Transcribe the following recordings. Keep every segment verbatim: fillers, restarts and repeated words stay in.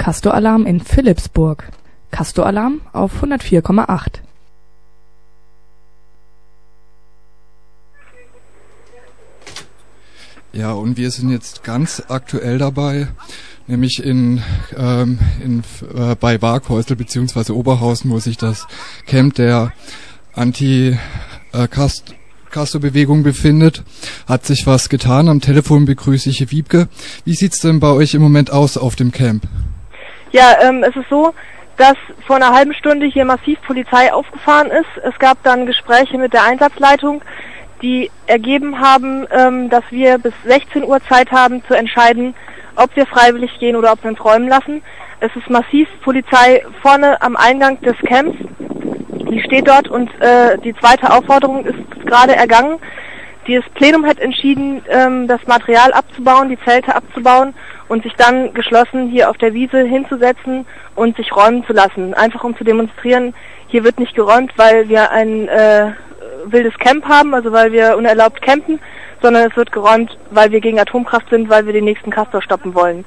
Castor-Alarm in Philippsburg. Castor-Alarm auf hundertvier Komma acht. Ja, und wir sind jetzt ganz aktuell dabei, nämlich in, ähm, in äh, bei Waghäusel bzw. Oberhausen, wo sich das Camp der Anti-Castor-Bewegung befindet. Hat sich was getan. Am Telefon begrüße ich Wiebke. Wie sieht's denn bei euch im Moment aus auf dem Camp? Ja, ähm, es ist so, dass vor einer halben Stunde hier massiv Polizei aufgefahren ist. Es gab dann Gespräche mit der Einsatzleitung, die ergeben haben, ähm, dass wir bis sechzehn Uhr Zeit haben zu entscheiden, ob wir freiwillig gehen oder ob wir uns räumen lassen. Es ist massiv Polizei vorne am Eingang des Camps. Die steht dort und äh, die zweite Aufforderung ist gerade ergangen. Das Plenum hat entschieden, ähm, das Material abzubauen, die Zelte abzubauen und sich dann geschlossen hier auf der Wiese hinzusetzen und sich räumen zu lassen. Einfach um zu demonstrieren, hier wird nicht geräumt, weil wir ein äh, wildes Camp haben, also weil wir unerlaubt campen, sondern es wird geräumt, weil wir gegen Atomkraft sind, weil wir den nächsten Castor stoppen wollen.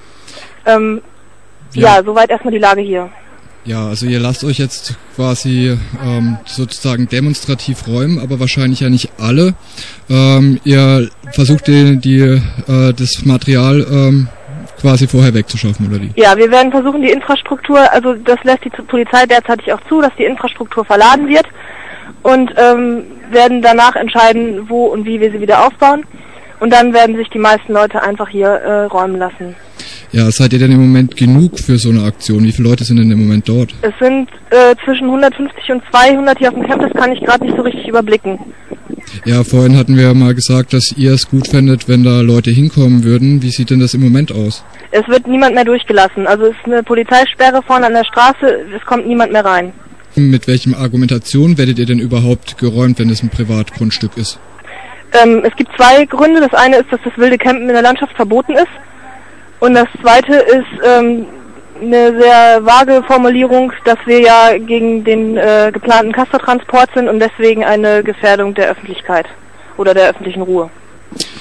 Ähm, ja. ja, soweit erstmal die Lage hier. Ja, also ihr lasst euch jetzt quasi ähm, sozusagen demonstrativ räumen, aber wahrscheinlich ja nicht alle. Ähm, ihr versucht die, die, äh, das Material ähm, quasi vorher wegzuschaffen, oder wie? Ja, wir werden versuchen, die Infrastruktur, also das lässt die Polizei derzeitig auch zu, dass die Infrastruktur verladen wird und ähm, werden danach entscheiden, wo und wie wir sie wieder aufbauen. Und dann werden sich die meisten Leute einfach hier äh, räumen lassen. Ja, seid ihr denn im Moment genug für so eine Aktion? Wie viele Leute sind denn im Moment dort? Es sind äh, zwischen hundertfünfzig und zweihundert hier auf dem Camp, das kann ich gerade nicht so richtig überblicken. Ja, vorhin hatten wir ja mal gesagt, dass ihr es gut fändet, wenn da Leute hinkommen würden. Wie sieht denn das im Moment aus? Es wird niemand mehr durchgelassen. Also es ist eine Polizeisperre vorne an der Straße, es kommt niemand mehr rein. Mit welchen Argumentationen werdet ihr denn überhaupt geräumt, wenn es ein Privatgrundstück ist? Ähm, es gibt zwei Gründe. Das eine ist, dass das wilde Campen in der Landschaft verboten ist. Und das zweite ist ähm, eine sehr vage Formulierung, dass wir ja gegen den äh, geplanten Castor-Transport sind und deswegen eine Gefährdung der Öffentlichkeit oder der öffentlichen Ruhe.